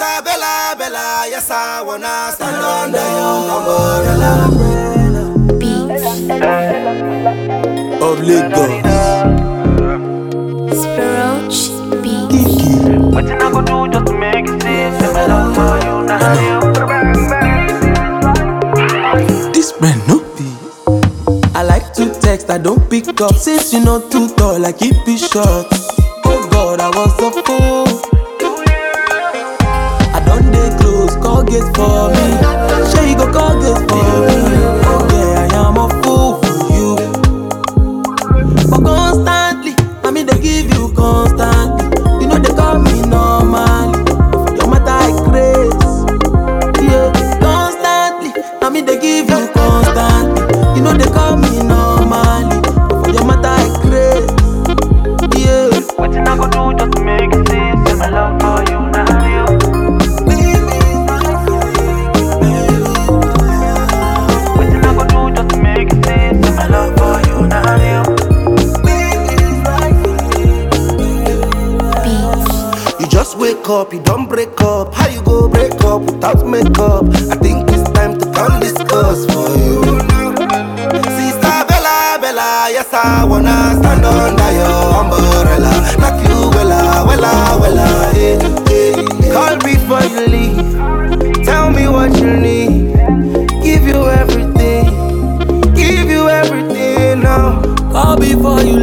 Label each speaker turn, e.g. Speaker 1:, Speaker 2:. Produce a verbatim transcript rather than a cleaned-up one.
Speaker 1: Sister Bella, Bella, yes I wanna stand under your umbrella.
Speaker 2: Beach.
Speaker 1: Of Lagos.
Speaker 2: Spiroch Beach.
Speaker 1: Kiki.
Speaker 3: What you not gonna do just to make it see? Say my love for you, not you.
Speaker 1: This brand no be. I like to text, I don't pick up. Since you know too tall, I keep it short. Oh God, I was a fool. I don't dey close, call gate for me. Sure you go call gate for me. Oh yeah, I am a fool for you. But constantly, I mean they give you constantly. You know they call me normally. Your matter I craze. Yeah, constantly, I mean they give you constantly. You know they call me normally. Your matter I craze. Yeah.
Speaker 3: What you not gonna do just to make it see? Say my love for you, not you. What you not gonna do just to make it see? Say my love for you, not you.
Speaker 2: Beach.
Speaker 1: You just wake up, you don't break up. How you go break up without makeup? I think it's time to come discuss for you. Sister Bella, Bella, yes I wanna stand under your umbrella. Knock you wella, wella, wella, eh, eh. Call before you leave. Tell me what you need. Give you everything. Give you everything now. Call before you